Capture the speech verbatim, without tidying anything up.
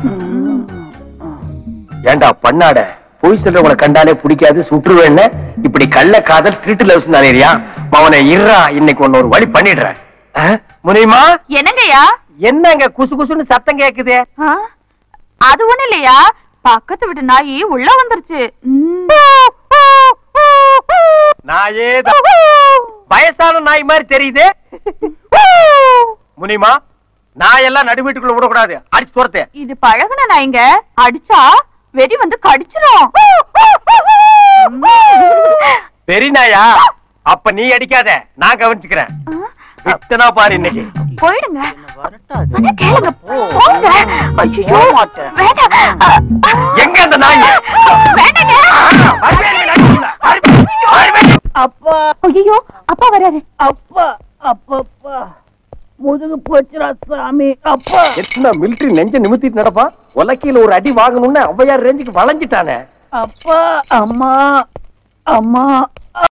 ஏண்டா பண்ணாட பொய் சொல்ல உங்களை கண்டாலே பிடிக்காது சுற்றுவேன்னு இப்படி கள்ள காதல் திருட்டு லவ்ஸ் தானேரியா அவனை இறா இன்னைக்கு ஒன்னு ஒரு வழி பண்ணிடுறேன். முனிமா என்னங்கய்யா? என்னங்க குசு குசுன்னு சத்தம் கேக்குது? அது ஒண்ணு இல்லையா, பக்கத்து வீட்டு நாயி உள்ள வந்துருச்சு. நாயே வயசான நாய் மாதிரி தெரியுது. முனிமா நாயெல்லாம் நடு வீட்டுக்குள்ள விடக்கூடாது, அடிச்சு துரத்து. இது பழகுன நாய்ங்க, அடிச்சா வெடி வந்து கடிச்சிரும். பெரிய நாயா? அப்ப நீ அடிக்காத, நான் கவனிச்சுக்கிறேன். விட்டனா பாரு இன்னைக்கு. போயிடுங்க. கேளுங்க போங்க. ஐயோ வேண்டாம். எங்க அந்த நாய்? வேண்டாங்க. அப்பா. ஐயோ அப்பா வராரு. அப்பா அப்பப்பா முதுகு போச்சுரா சாமி. அப்பா எத்தனை மிலிட்டரி நெஞ்ச நிமித்திட்டு நடப்பா, உலக்கையில ஒரு அடி வாங்கணும்னு ஔவையார் ரேஞ்சுக்கு வளைஞ்சிட்டானே. அப்பா அம்மா அம்மா